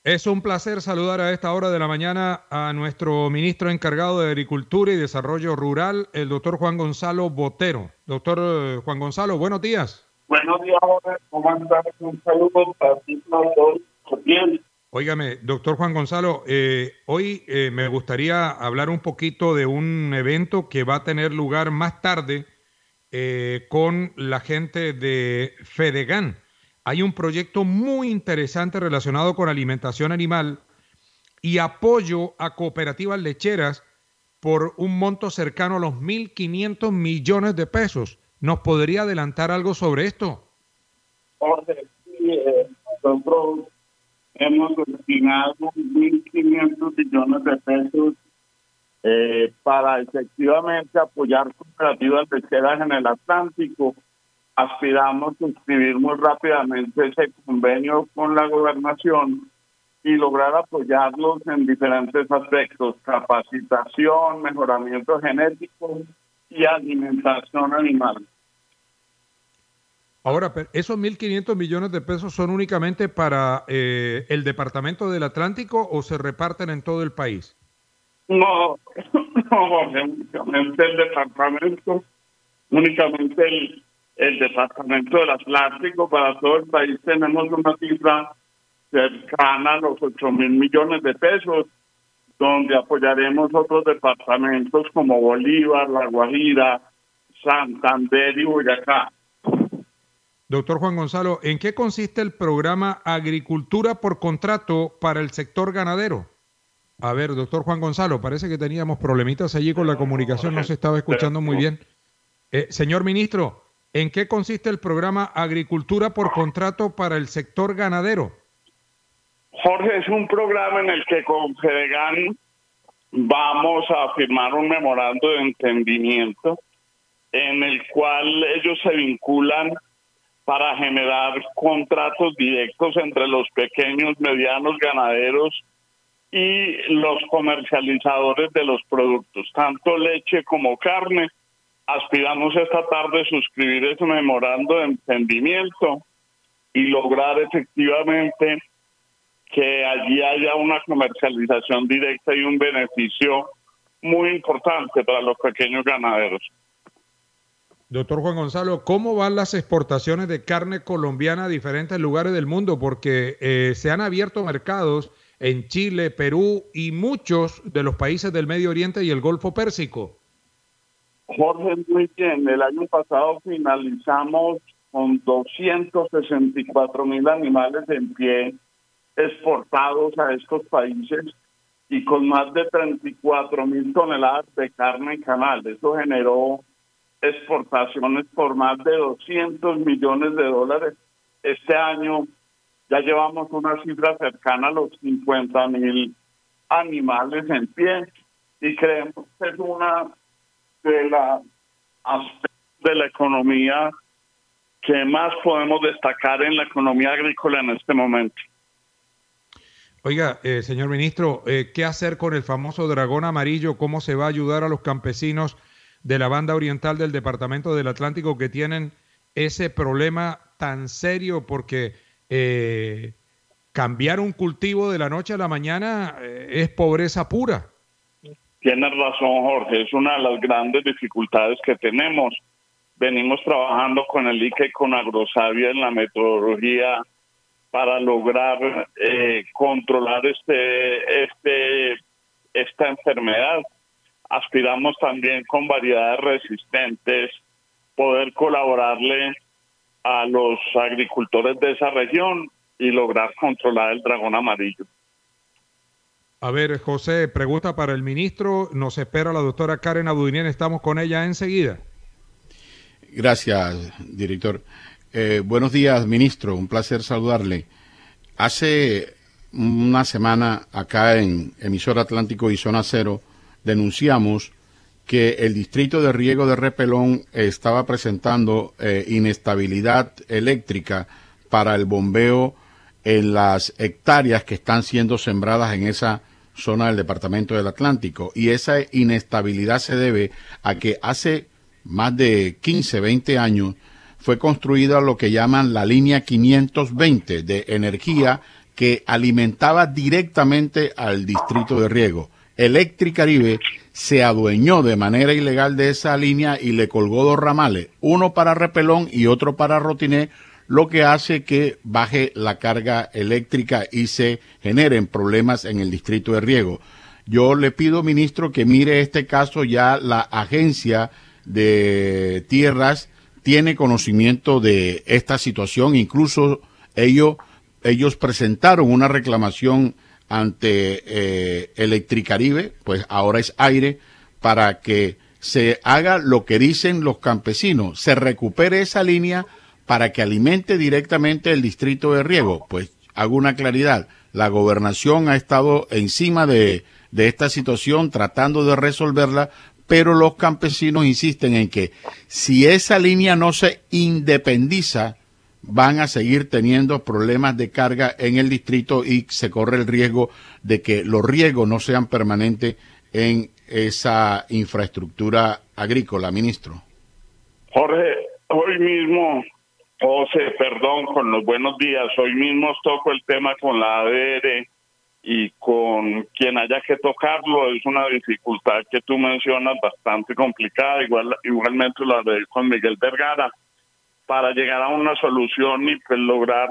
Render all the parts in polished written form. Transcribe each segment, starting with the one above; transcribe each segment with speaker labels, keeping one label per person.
Speaker 1: Es un placer saludar a esta hora de la mañana a nuestro ministro encargado de Agricultura y Desarrollo Rural, el doctor Juan Gonzalo Botero. Doctor Juan Gonzalo, buenos días.
Speaker 2: Buenos días, Jorge. ¿Cómo estás? Un saludo para ti, para todos. Bien.
Speaker 1: Óigame, doctor Juan Gonzalo, hoy me gustaría hablar un poquito de un evento que va a tener lugar más tarde con la gente de Fedegan. Hay un proyecto muy interesante relacionado con alimentación animal y apoyo a cooperativas lecheras por un monto cercano a los 1.500 millones de pesos. ¿Nos podría adelantar algo sobre esto?
Speaker 2: Jorge, sí, nosotros hemos destinado 1.500 millones de pesos para efectivamente apoyar cooperativas lecheras en el Atlántico. Aspiramos a suscribir muy rápidamente ese convenio con la gobernación y lograr apoyarlos en diferentes aspectos: capacitación, mejoramiento genético y alimentación animal.
Speaker 1: Ahora, ¿esos 1.500 millones de pesos son únicamente para el departamento del Atlántico o se reparten en todo el país?
Speaker 2: No, no, únicamente el departamento, únicamente el departamento del Atlántico. Para todo el país tenemos una cifra cercana a los 8.000 millones de pesos, donde apoyaremos otros departamentos como Bolívar, La Guajira, Santander y Boyacá.
Speaker 1: Doctor Juan Gonzalo, ¿en qué consiste el programa Agricultura por Contrato para el sector ganadero? A ver, doctor Juan Gonzalo, parece que teníamos problemitas allí con la comunicación, no se estaba escuchando muy bien. Señor ministro, ¿en qué consiste el programa Agricultura por Contrato para el sector ganadero?
Speaker 2: Jorge, es un programa en el que con Fedegan vamos a firmar un memorando de entendimiento en el cual ellos se vinculan para generar contratos directos entre los pequeños, medianos ganaderos y los comercializadores de los productos, tanto leche como carne. Aspiramos esta tarde a suscribir ese memorando de entendimiento y lograr efectivamente que allí haya una comercialización directa y un beneficio muy importante para los pequeños ganaderos.
Speaker 1: Doctor Juan Gonzalo, ¿cómo van las exportaciones de carne colombiana a diferentes lugares del mundo? Porque se han abierto mercados en Chile, Perú y muchos de los países del Medio Oriente y el Golfo Pérsico.
Speaker 2: Jorge, muy bien. El año pasado finalizamos con 264.000 animales en pie exportados a estos países y con más de 34.000 toneladas de carne en canal. Eso generó exportaciones por más de 200 millones de dólares. Este año ya llevamos una cifra cercana a los 50.000 animales en pie y creemos que es una de las aspectos de la economía que más podemos destacar en la economía agrícola en este momento.
Speaker 1: Oiga, señor ministro, ¿qué hacer con el famoso dragón amarillo? ¿Cómo se va a ayudar a los campesinos de la banda oriental del departamento del Atlántico que tienen ese problema tan serio? Porque cambiar un cultivo de la noche a la mañana es pobreza pura.
Speaker 2: Tienes razón, Jorge, es una de las grandes dificultades que tenemos. Venimos trabajando con el ICA y con Agrosavia en la metodología para lograr controlar esta enfermedad. Aspiramos también con variedades resistentes poder colaborarle a los agricultores de esa región y lograr controlar el dragón amarillo.
Speaker 1: A ver, José, pregunta para el ministro. Nos espera la doctora Karen Abudinian. Estamos con ella enseguida.
Speaker 3: Gracias, director. Buenos días, ministro. Un placer saludarle. Hace una semana acá en Emisora Atlántico y Zona Cero denunciamos que el distrito de riego de Repelón estaba presentando inestabilidad eléctrica para el bombeo en las hectáreas que están siendo sembradas en esa zona del departamento del Atlántico. Y esa inestabilidad se debe a que hace más de 15, 20 años fue construida lo que llaman la línea 520 de energía que alimentaba directamente al distrito de riego. Electricaribe se adueñó de manera ilegal de esa línea y le colgó 2 ramales, uno para Repelón y otro para Rotiné, lo que hace que baje la carga eléctrica y se generen problemas en el distrito de riego. Yo le pido, ministro, que mire este caso. Ya la agencia de tierras tiene conocimiento de esta situación, incluso ellos presentaron una reclamación ante Electricaribe, pues ahora es Aire, para que se haga lo que dicen los campesinos, se recupere esa línea para que alimente directamente el distrito de riego. Pues hago una claridad, la gobernación ha estado encima de esta situación tratando de resolverla, pero los campesinos insisten en que si esa línea no se independiza, van a seguir teniendo problemas de carga en el distrito y se corre el riesgo de que los riegos no sean permanentes en esa infraestructura agrícola, ministro.
Speaker 2: Jorge, hoy mismo, con los buenos días, hoy mismo toco el tema con la ADR y con quien haya que tocarlo. Es una dificultad que tú mencionas bastante complicada, igualmente lo haré con Miguel Vergara, para llegar a una solución y pues lograr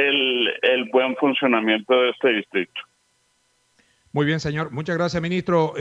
Speaker 2: el buen funcionamiento de este distrito.
Speaker 1: Muy bien, señor. Muchas gracias, ministro.